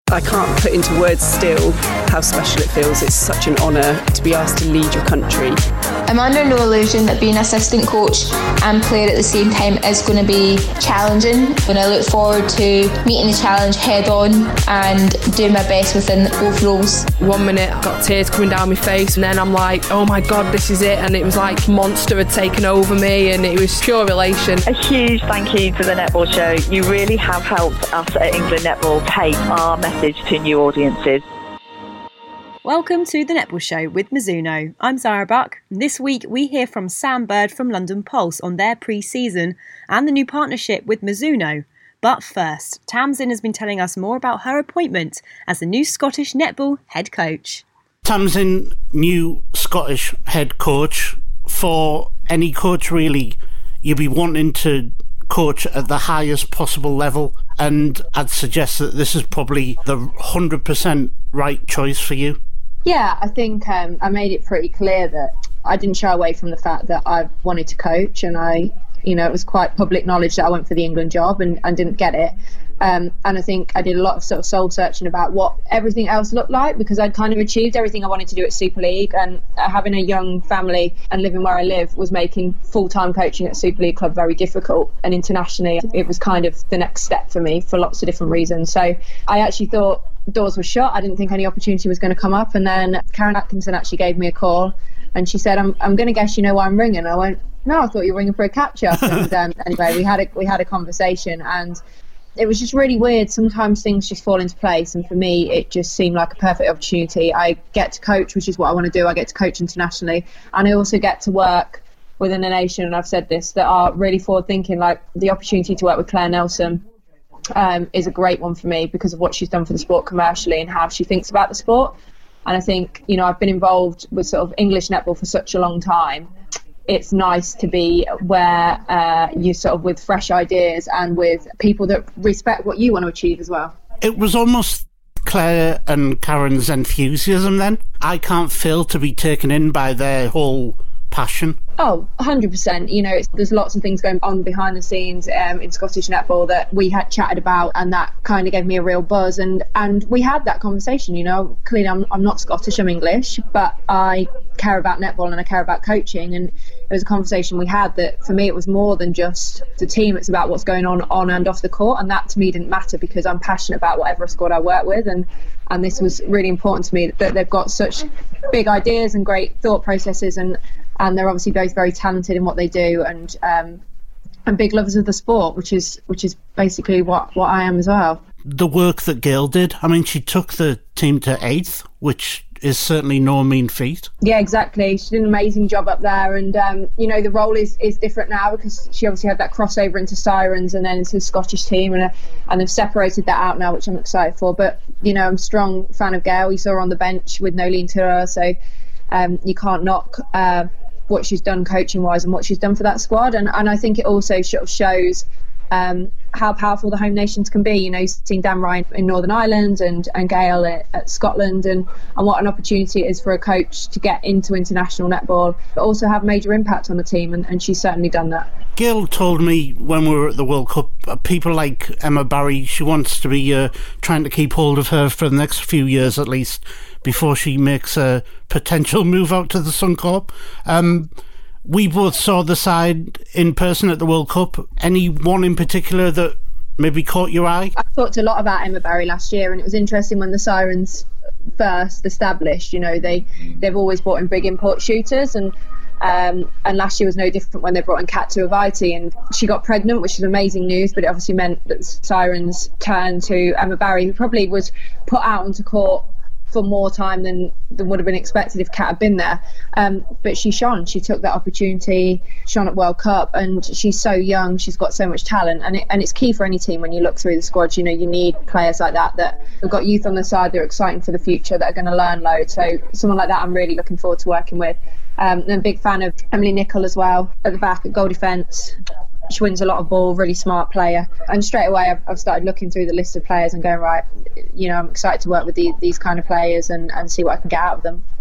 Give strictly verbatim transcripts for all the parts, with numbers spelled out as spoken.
I can't put into words still how special it feels. It's such an honour to be asked to lead your country. I'm under no illusion that being assistant coach and player at the same time is going to be challenging, and I look forward to meeting the challenge head on and doing my best within both roles. One minute I got tears coming down my face, and then I'm like, oh my god, this is it, and it was like Monster had taken over me, and it was pure elation. A huge thank you to the Netball Show. You really have helped us at England Netball take our message to new audiences. Welcome to the Netball Show with Mizuno. I'm Zara Buck. This week we hear from Sam Bird from London Pulse on their pre-season and the new partnership with Mizuno. But first, Tamsin has been telling us more about her appointment as the new Scottish netball head coach. Tamsin, new Scottish head coach. For any coach really, you'd be wanting to coach at the highest possible level, and I'd suggest that this is probably the one hundred percent right choice for you. Yeah, I think um, I made it pretty clear that I didn't shy away from the fact that I wanted to coach, and I, you know, it was quite public knowledge that I went for the England job and, and didn't get it. Um, and I think I did a lot of sort of soul searching about what everything else looked like, because I'd kind of achieved everything I wanted to do at Super League, and having a young family and living where I live was making full-time coaching at Super League club very difficult, and internationally it was kind of the next step for me for lots of different reasons. So I actually thought doors were shut. I didn't think any opportunity was going to come up, and then Karen Atkinson actually gave me a call and she said, I'm, I'm going to guess you know why I'm ringing. I went, no, I thought you were ringing for a catch-up. And um, anyway, we had a we had a conversation, and it was just really weird. Sometimes things just fall into place, and for me it just seemed like a perfect opportunity. I get to coach, which is what I want to do. I get to coach internationally, and I also get to work within a nation, and I've said this, that are really forward thinking. Like the opportunity to work with Claire Nelson um, is a great one for me because of what she's done for the sport commercially and how she thinks about the sport. And I think, you know, I've been involved with sort of English netball for such a long time. It's nice to be where uh, you're sort of with fresh ideas and with people that respect what you want to achieve as well. It was almost Claire and Karen's enthusiasm then. I can't fail to be taken in by their whole passion. Oh, one hundred percent. You know, it's, there's lots of things going on behind the scenes um, in Scottish netball that we had chatted about, and that kind of gave me a real buzz. And, and we had that conversation, you know. Clearly, I'm, I'm not Scottish, I'm English, but I care about netball and I care about coaching. And it was a conversation we had that, for me, it was more than just the team. It's about what's going on on and off the court. And that, to me, didn't matter because I'm passionate about whatever squad I work with. And, and this was really important to me, that they've got such big ideas and great thought processes, and and they're obviously both very talented in what they do, and um, and big lovers of the sport, which is which is basically what, what I am as well. The work that Gail did, I mean, she took the team to eighth, which is certainly no mean feat. Yeah, exactly. She did an amazing job up there, and um, you know, the role is, is different now because she obviously had that crossover into Sirens and then into the Scottish team, and uh, and they've separated that out now, which I'm excited for. But you know, I'm a strong fan of Gail. You saw her on the bench with Nolene Tura, so um, you can't knock Uh, what she's done coaching wise and what she's done for that squad, and and I think it also sort of shows um, how powerful the home nations can be. You know, seeing Dan Ryan in Northern Ireland and and Gail at, at Scotland, and and what an opportunity it is for a coach to get into international netball but also have major impact on the team, and, and she's certainly done that. Gail told me when we were at the World Cup, uh, people like Emma Barry, she wants to be uh, trying to keep hold of her for the next few years at least, before she makes a potential move out to the Suncorp. Um, we both saw the side in person at the World Cup. Any one in particular that maybe caught your eye? I talked a lot about Emma Barry last year, and it was interesting when the Sirens first established. You know, they, they've always brought in big import shooters, and um, and last year was no different when they brought in Kat Tuivasa, and she got pregnant, which is amazing news, but it obviously meant that the Sirens turned to Emma Barry, who probably was put out onto court for more time than, than would have been expected if Kat had been there. Um, but she shone. She took that opportunity, shone at World Cup, and she's so young. She's got so much talent, and it, and it's key for any team when you look through the squad. You know, you need players like that that have got youth on the side that are exciting for the future, that are going to learn loads. So someone like that I'm really looking forward to working with. Um, I'm a big fan of Emily Nicol as well, at the back at goal defence. She wins a lot of ball, really smart player. And straight away I've, I've started looking through the list of players and going, right, you know, I'm excited to work with the, these kind of players and, and see what I can get out of them.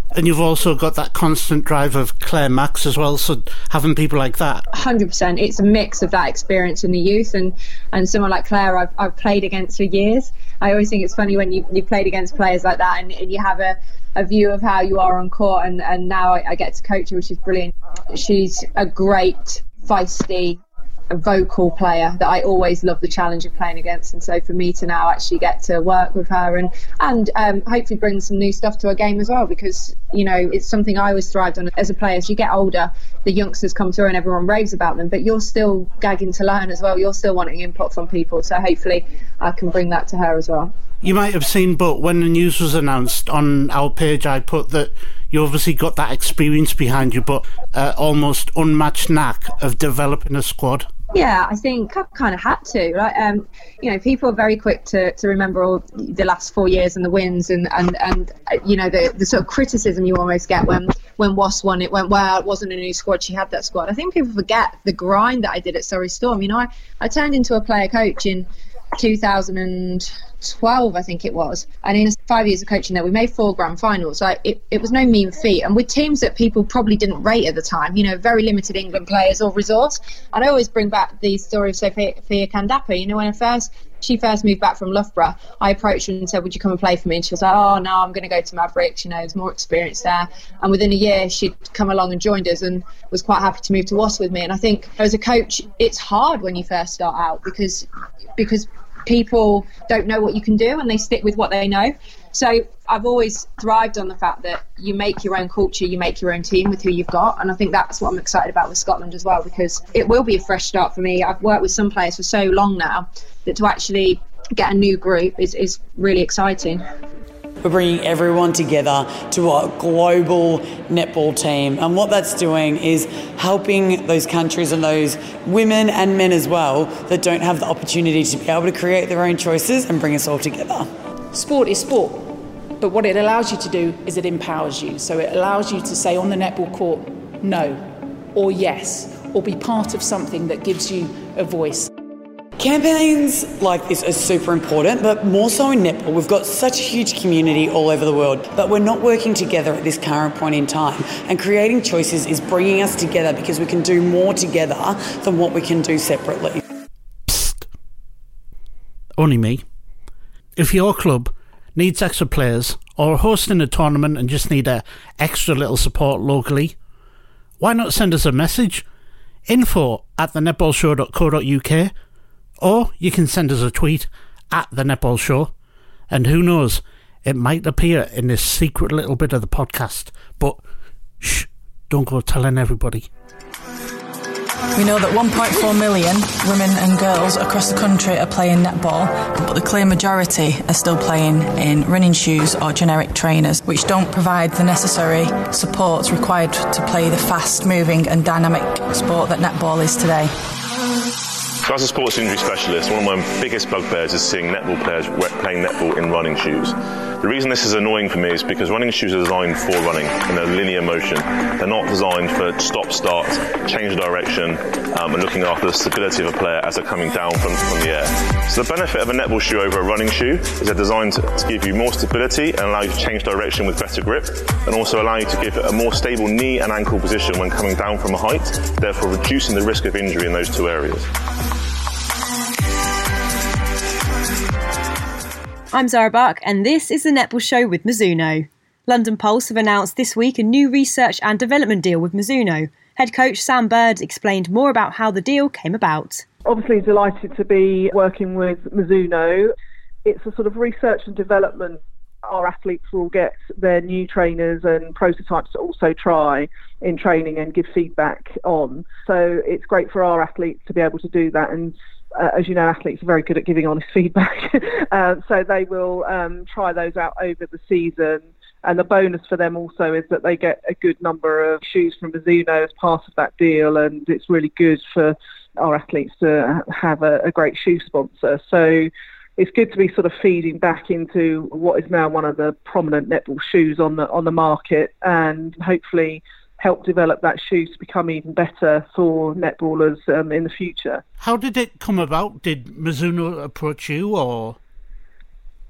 And you've also got that constant drive of Claire Max as well, so having people like that. one hundred percent. It's a mix of that experience in the youth and, and someone like Claire I've, I've played against for years. I always think it's funny when you, you played against players like that and, and you have a, a view of how you are on court, and, and now I, I get to coach her, which is brilliant. She's a great, feisty, a vocal player that I always love the challenge of playing against, and so for me to now actually get to work with her and and um, hopefully bring some new stuff to her game as well, because you know it's something I always thrived on as a player. As you get older, the youngsters come through and everyone raves about them, but you're still gagging to learn as well. You're still wanting input from people, so hopefully I can bring that to her as well. You might have seen, but when the news was announced on our page, I put that you obviously got that experience behind you, but uh, almost unmatched knack of developing a squad. Yeah, I think I kind of had to. Right? Um, you know, people are very quick to, to remember all the last four years and the wins and, and, and uh, you know, the, the sort of criticism you almost get when, when Was won. It went, well, it wasn't a new squad, she had that squad. I think people forget the grind that I did at Surrey Storm. You know, I, I turned into a player coach in two thousand twelve, I think it was, and in five years of coaching there we made four grand finals. Like it, it was no mean feat, and with teams that people probably didn't rate at the time, you know, very limited England players or resource. And I always bring back the story of Sophia Kandapa. You know, when I first she first moved back from Loughborough, I approached her and said, would you come and play for me? And she was like, oh no, I'm going to go to Mavericks, you know, there's more experience there. And within a year she'd come along and joined us and was quite happy to move to Wasps with me. And I think as a coach it's hard when you first start out because because people don't know what you can do and they stick with what they know. So I've always thrived on the fact that you make your own culture, you make your own team with who you've got, and I think that's what I'm excited about with Scotland as well, because it will be a fresh start for me. I've worked with some players for so long now that to actually get a new group is, is really exciting. We're bringing everyone together to a global netball team, and what that's doing is helping those countries and those women and men as well that don't have the opportunity to be able to create their own choices and bring us all together. Sport is sport, but what it allows you to do is it empowers you. So it allows you to say on the netball court no or yes, or be part of something that gives you a voice. Campaigns like this are super important, but more so in netball. We've got such a huge community all over the world, but we're not working together at this current point in time. And creating choices is bringing us together because we can do more together than what we can do separately. Psst. Only me. If your club needs extra players or are hosting a tournament and just need a extra little support locally, why not send us a message? Info at the netball show dot co dot uk. Or you can send us a tweet at The Netball Show, and who knows, it might appear in this secret little bit of the podcast. But shh, don't go telling everybody. We know that one point four million women and girls across the country are playing netball, but the clear majority are still playing in running shoes or generic trainers, which don't provide the necessary supports required to play the fast-moving and dynamic sport that netball is today. So as a sports injury specialist, one of my biggest bugbears is seeing netball players playing netball in running shoes. The reason this is annoying for me is because running shoes are designed for running in a linear motion. They're not designed for stop, start, change of direction, um, and looking after the stability of a player as they're coming down from, from the air. So the benefit of a netball shoe over a running shoe is they're designed to, to give you more stability and allow you to change direction with better grip, and also allow you to give it a more stable knee and ankle position when coming down from a height, therefore reducing the risk of injury in those two areas. I'm Zara Buck, and this is The Netball Show with Mizuno. London Pulse have announced this week a new research and development deal with Mizuno. Head coach Sam Bird explained more about how the deal came about. Obviously delighted to be working with Mizuno. It's a sort of research and development. Our athletes will get their new trainers and prototypes to also try in training and give feedback on. So it's great for our athletes to be able to do that, and Uh, as you know, athletes are very good at giving honest feedback. uh, so they will um, try those out over the season. And the bonus for them also is that they get a good number of shoes from Mizuno as part of that deal. And it's really good for our athletes to have a, a great shoe sponsor. So it's good to be sort of feeding back into what is now one of the prominent netball shoes on the on the market, and hopefully help develop that shoe to become even better for netballers um, in the future. How did it come about? Did Mizuno approach you, or...?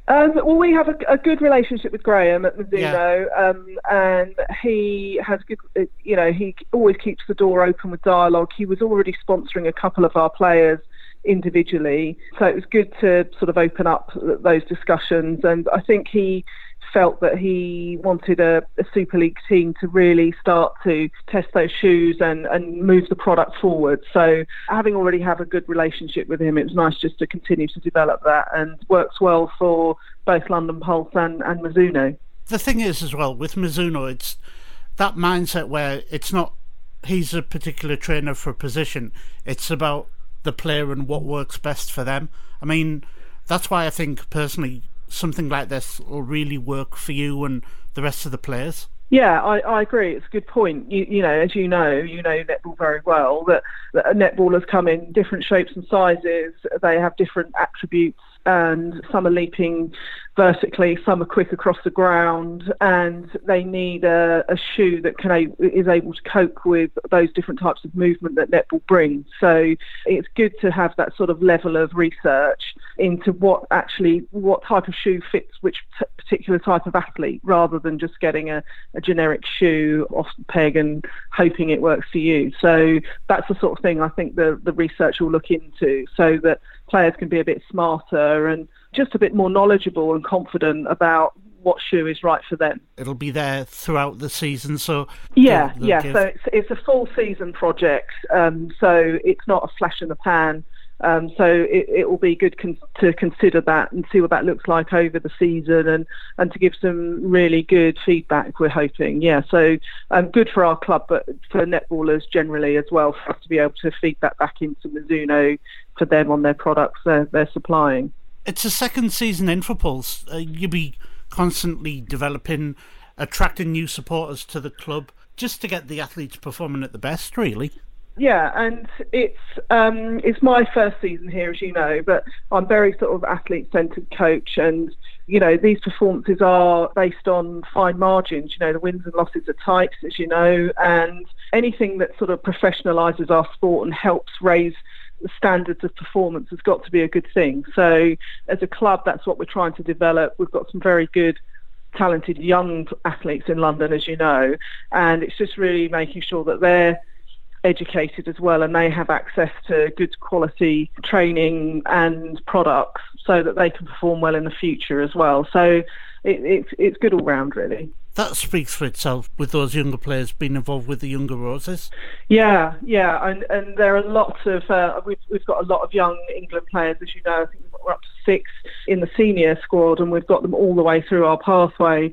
Um, well, we have a, a good relationship with Graham at Mizuno, yeah. um, and he has good. You know, he always keeps the door open with dialogue. He was already sponsoring a couple of our players individually, so it was good to sort of open up those discussions. And I think he felt that he wanted a, a Super League team to really start to test those shoes and, and move the product forward. So having already have a good relationship with him, it was nice just to continue to develop that, and works well for both London Pulse and, and Mizuno. The thing is as well, with Mizuno, it's that mindset where it's not he's a particular trainer for a position, it's about the player and what works best for them. I mean, that's why I think personally something like this will really work for you and the rest of the players. Yeah, I, I agree. It's a good point. You, you know, as you know, you know netball very well, that, that netballers come in different shapes and sizes. They have different attributes, and some are leaping vertically, some are quick across the ground, and they need a, a shoe that can is able to cope with those different types of movement that netball brings. So it's good to have that sort of level of research into what actually what type of shoe fits which t- particular type of athlete, rather than just getting a, a generic shoe off the peg and hoping it works for you. So that's the sort of thing I think the, the research will look into, so that players can be a bit smarter and just a bit more knowledgeable and confident about what shoe is right for them. It'll be there throughout the season, so yeah, they'll, they'll yeah. give... So it's it's a full season project, um, so it's not a flash in the pan. Um, so it, it will be good con- to consider that and see what that looks like over the season, and, and to give some really good feedback, we're hoping. Yeah, so um, good for our club, but for netballers generally as well, for us to be able to feed that back into Mizuno for them on their products they're, they're supplying. It's a second season in for Pulse. Uh, you'll be constantly developing, attracting new supporters to the club, just to get the athletes performing at the best, really. Yeah, and it's um, it's my first season here, as you know, but I'm very sort of athlete-centred coach, and, you know, these performances are based on fine margins. You know, the wins and losses are tight, as you know, and anything that sort of professionalises our sport and helps raise the standards of performance has got to be a good thing. So as a club, that's what we're trying to develop. We've got some very good talented young athletes in London, as you know, and it's just really making sure that they're educated as well, and they have access to good quality training and products so that they can perform well in the future as well. So it, it's it's good all round, really. That speaks for itself, with those younger players being involved with the Younger Roses. Yeah, yeah, and and there are lots of uh, we've we've got a lot of young England players, as you know. I think we're up to six in the senior squad, and we've got them all the way through our pathway.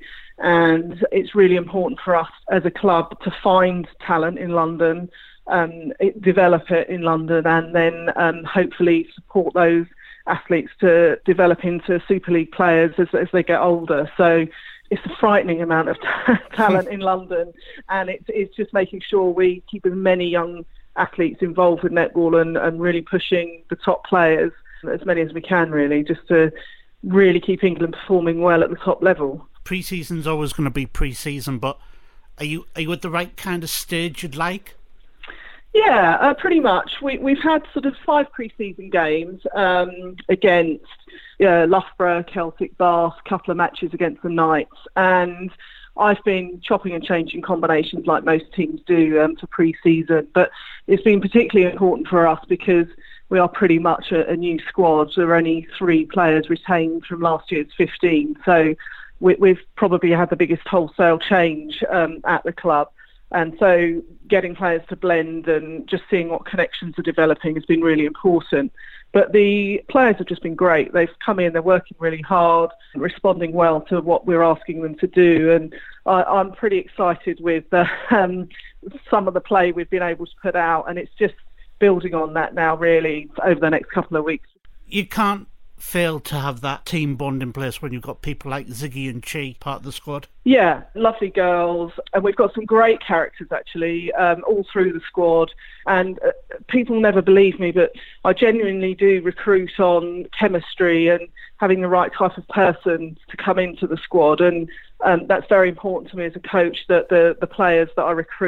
And it's really important for us as a club to find talent in London, um, it, develop it in London, and then um, hopefully support those athletes to develop into Super League players as, as they get older. So it's a frightening amount of t- talent in London, and it's, it's just making sure we keep as many young athletes involved with netball and, and really pushing the top players, as many as we can, really, just to really keep England performing well at the top level. Pre-season's always going to be pre-season, but are you are you at the right kind of stage you'd like? Yeah, uh, pretty much. We, we've had sort of five pre-season games um, against uh, Loughborough, Celtic, Bath, a couple of matches against the Knights, and I've been chopping and changing combinations like most teams do um, for pre-season, but it's been particularly important for us because we are pretty much a, a new squad. There are only three players retained from last year's fifteen, so we, we've probably had the biggest wholesale change um, at the club. And so getting players to blend and just seeing what connections are developing has been really important. But the players have just been great. They've come in, they're working really hard, responding well to what we're asking them to do. And I, I'm pretty excited with uh, um, some of the play we've been able to put out. And it's just building on that now, really, over the next couple of weeks. You can't fail to have that team bond in place when you've got people like Ziggy and Chi part of the squad. Yeah, lovely girls, and we've got some great characters actually um, all through the squad, and uh, people never believe me, but I genuinely do recruit on chemistry and having the right type of person to come into the squad, and um, that's very important to me as a coach, that the, the players that I recruit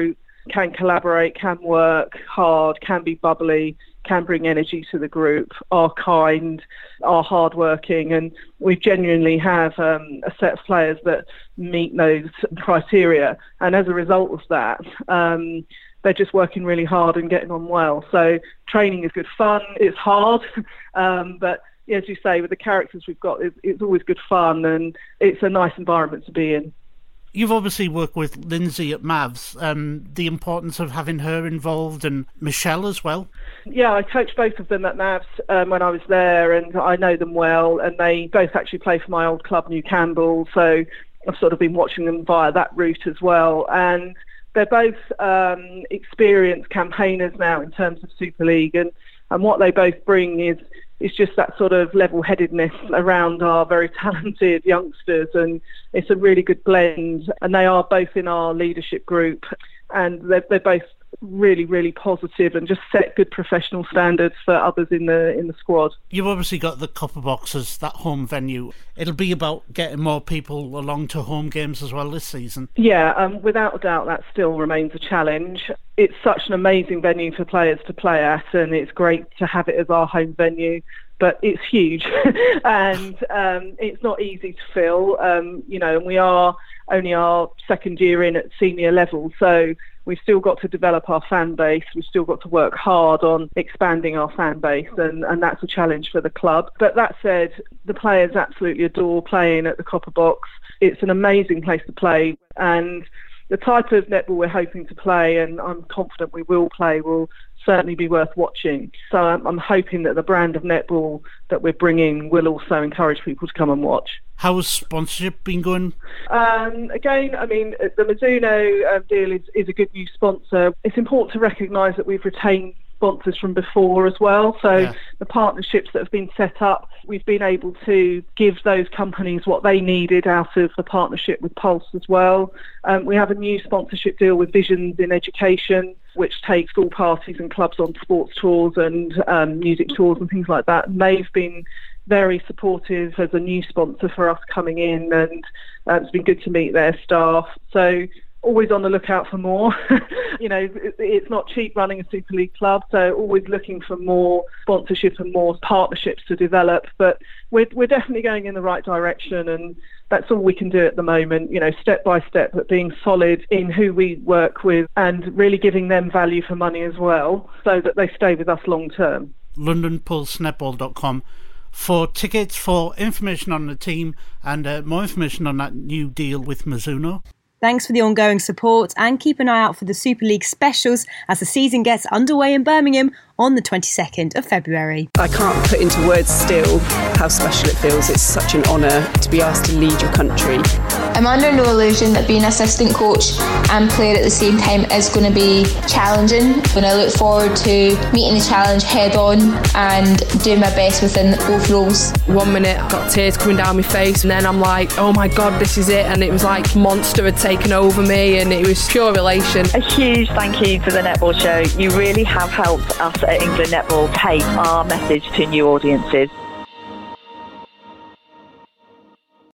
can collaborate, can work hard, can be bubbly, can bring energy to the group, are kind, are hardworking, and we genuinely have um, a set of players that meet those criteria. And as a result of that, um, they're just working really hard and getting on well. So training is good fun. It's hard, um, but as you say, with the characters we've got, it's, it's always good fun, and it's a nice environment to be in. You've obviously worked with Lindsay at Mavs, um, the importance of having her involved, and Michelle as well. Yeah, I coached both of them at Mavs um, when I was there, and I know them well, and they both actually play for my old club, New Campbell, so I've sort of been watching them via that route as well. And they're both um, experienced campaigners now in terms of Super League, and, and what they both bring is It's just that sort of level-headedness around our very talented youngsters, and it's a really good blend. And they are both in our leadership group, and they're, they're both really, really positive and just set good professional standards for others in the in the squad. You've obviously got the Copper Box as that home venue. It'll be about getting more people along to home games as well this season. Yeah, um, without a doubt, that still remains a challenge. It's such an amazing venue for players to play at, and it's great to have it as our home venue. But it's huge, and um, it's not easy to fill. Um, you know, and we are only our second year in at senior level, so we've still got to develop our fan base. We've still got to work hard on expanding our fan base, and, and that's a challenge for the club. But that said, the players absolutely adore playing at the Copper Box. It's an amazing place to play, and the type of netball we're hoping to play, and I'm confident we will play, will certainly be worth watching. So I'm, I'm hoping that the brand of netball that we're bringing will also encourage people to come and watch. How has sponsorship been going? Um, again, I mean, the Mizuno um, deal is, is a good new sponsor. It's important to recognise that we've retained sponsors from before as well. So yeah. The partnerships that have been set up, we've been able to give those companies what they needed out of the partnership with Pulse as well. Um, we have a new sponsorship deal with Visions in Education, which takes school parties and clubs on sports tours and um, music tours and things like that. And they've been very supportive as a new sponsor for us coming in, and uh, it's been good to meet their staff. So always on the lookout for more. You know, it's not cheap running a Super League club, so always looking for more sponsorship and more partnerships to develop. But we're we're definitely going in the right direction, and that's all we can do at the moment, you know, step by step, but being solid in who we work with and really giving them value for money as well, so that they stay with us long term. london pulse netball dot com for tickets, for information on the team, and uh, more information on that new deal with Mizuno. Thanks for the ongoing support, and keep an eye out for the Super League specials as the season gets underway in Birmingham on the twenty-second of February. I can't put into words still how special it feels. It's such an honour to be asked to lead your country. I'm under no illusion that being assistant coach and player at the same time is going to be challenging, and I look forward to meeting the challenge head on and doing my best within both roles. One minute I got tears coming down my face, and then I'm like, oh my god, this is it, and it was like monster had taken over me, and it was pure elation. A huge thank you to the Netball Show. You really have helped us at England Netball take our message to new audiences.